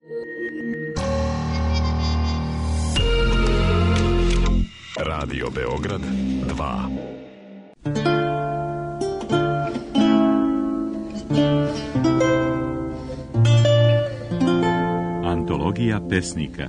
Radio Beograd 2. Antologija pesnika.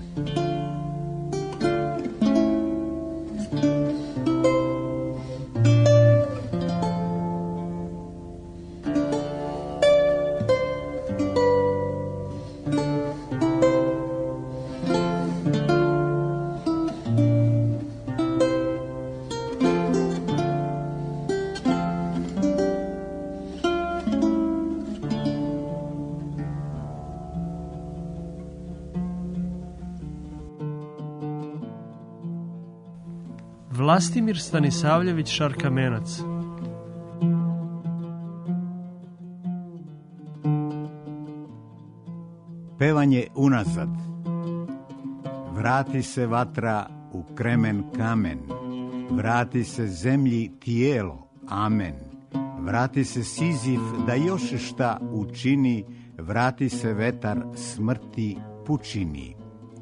Vlastimir Stanisavljević Šarkamenac. Pevanje unazad. Vrati se vatra u kremen kamen, vrati se zemlji tijelo, amen. Vrati se Sizif da još šta učini, vrati se vetar smrti pučini.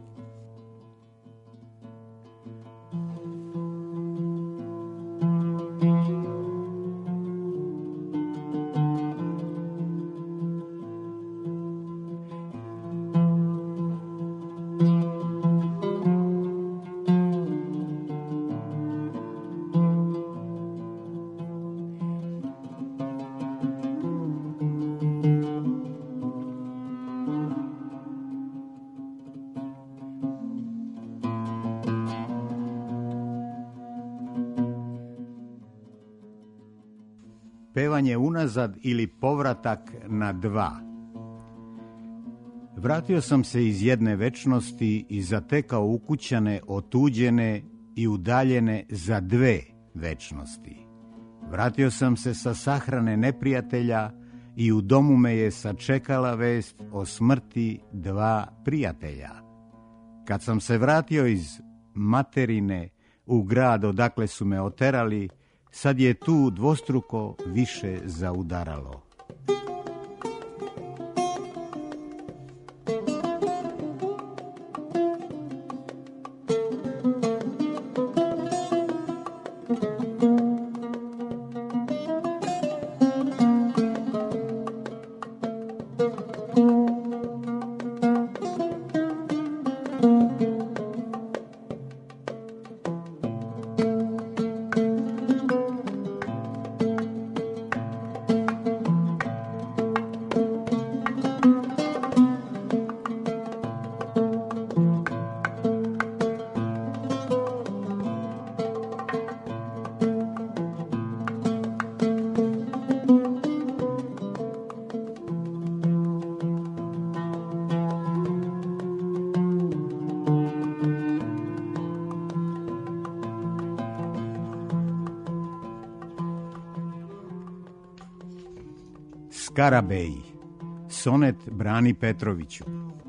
Pevanje unazad ili povratak na dva. Vratio sam se iz jedne večnosti i zatekao ukućane, otuđene i udaljene za dve večnosti. Vratio sam se sa sahrane neprijatelja i u domu me je sačekala vest o smrti dva prijatelja. Kad sam se vratio iz materine u grad odakle su me oterali, sad je tu dvostruko više zaudaralo. Skarabeji. Sonet Brani Petroviću.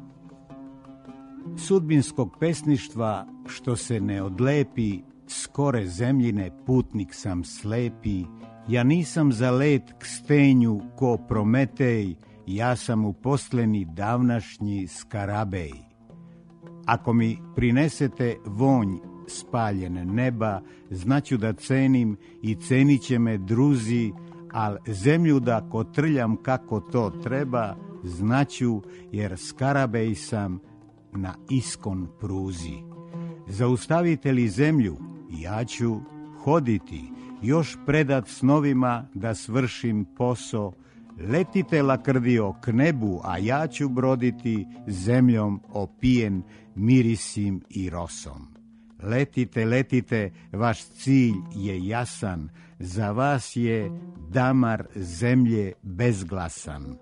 Sudbinskog pesništva što se ne odlepi, skore zemljine putnik sam slepi, ja nisam za let k stenju ko Prometej, ja sam uposleni davnašnji Skarabej. Ako mi prinesete vonj spaljen neba, znaću da cenim i cenit će me druzi, al zemlju da kotrljam kako to treba, znaću jer Skarabej sam na iskon pruzi. Zaustavite li zemlju, ja ću hoditi, još predat snovima da svršim posao. Letite lakrdio k nebu, a ja ću broditi zemljom opijen mirisim i rosom. Letite, letite, vaš cilj je jasan, za vas je damar zemlje bezglasan.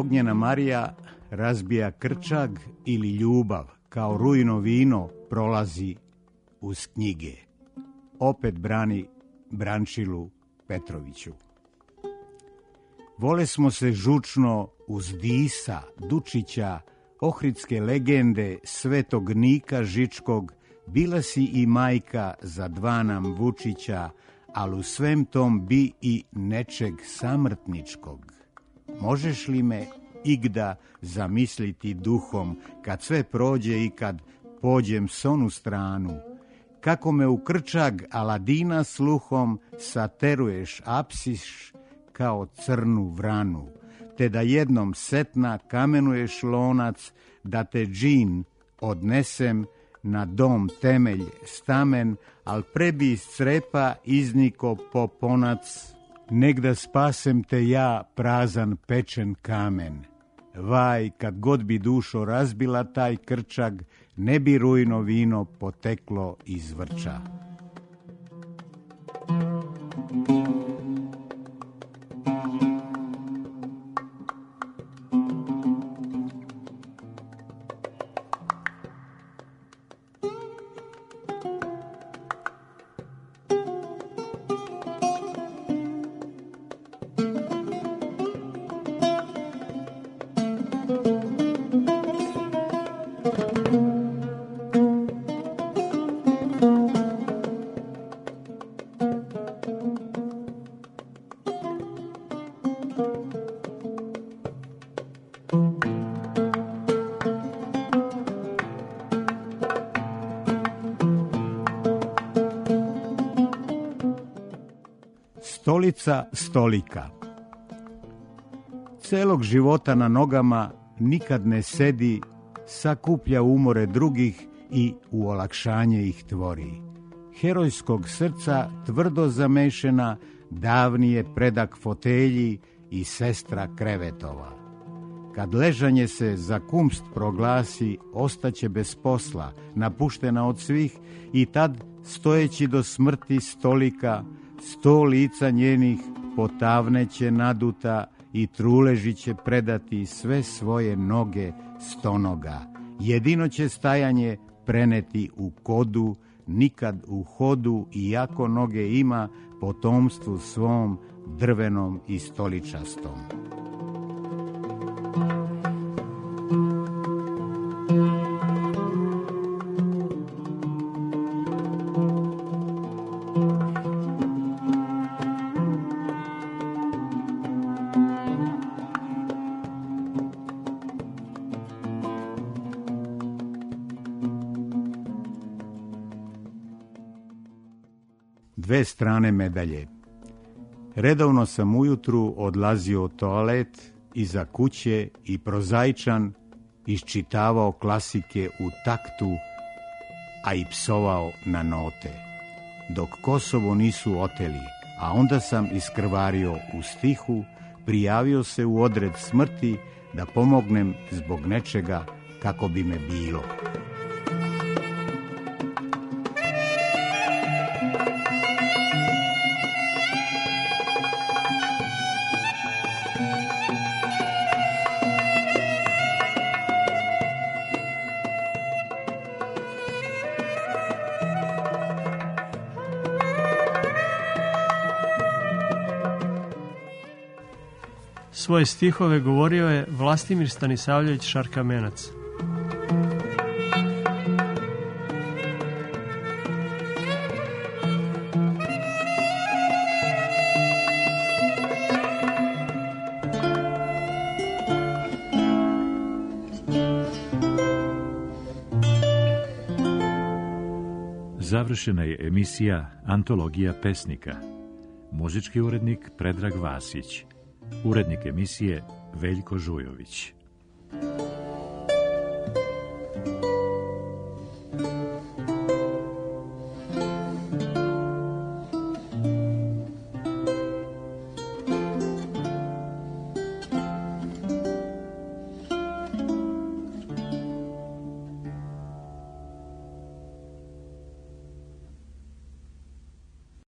Ognjena Marija razbija krčag ili ljubav, kao rujno vino prolazi uz knjige. Opet brani Brančilu Petroviću. Vole smo se žučno uz Disa, Dučića, ohridske legende, Svetog Nika Žičkog, bila si i majka za dva nam Vučića, al u svem tom bi i nečeg samrtničkog. Možeš li me igda zamisliti duhom, kad sve prođe i kad pođem s onu stranu, kako me u krčag Aladina sluhom sateruješ, apsiš kao crnu vranu, te da jednom setna kamenuješ lonac, da te džin odnesem na dom temelj stamen, al prebi iz crepa izniko poponac, negda spasem te ja prazan pečen kamen. Vaj, kad god bi dušo razbila taj krčag, ne bi rujno vino poteklo iz vrča. Stolica stolika. Celog života na nogama nikad ne sedi, sakuplja umore drugih i u olakšanje ih tvori. Herojskog srca tvrdo zamešena, davni je predak fotelji i sestra krevetova. Kad ležanje se za kumst proglasi, ostaće bez posla, napuštena od svih, i tad, stojeći do smrti stolika, 100 lica njenih potavneće naduta i truleži će predati sve svoje noge stonoga. Jedino će stajanje preneti u kodu, nikad u hodu, iako noge ima, potomstvu svom drvenom i stoličastom. Dve strane medalje. Redovno sam ujutru odlazio u toalet iza kuće i prozaičan iščitavao klasike u taktu, a i psovao na note. Dok Kosovo nisu oteli, a onda sam iskrvario u stihu, prijavio se u odred smrti da pomognem zbog nečega kako bi me bilo. Svoje stihove govorio je Vlastimir Stanisavljević Šarkamenac. Završena je emisija Antologija pesnika. Muzički urednik Predrag Vasić. Urednik emisije Veljko Žujović.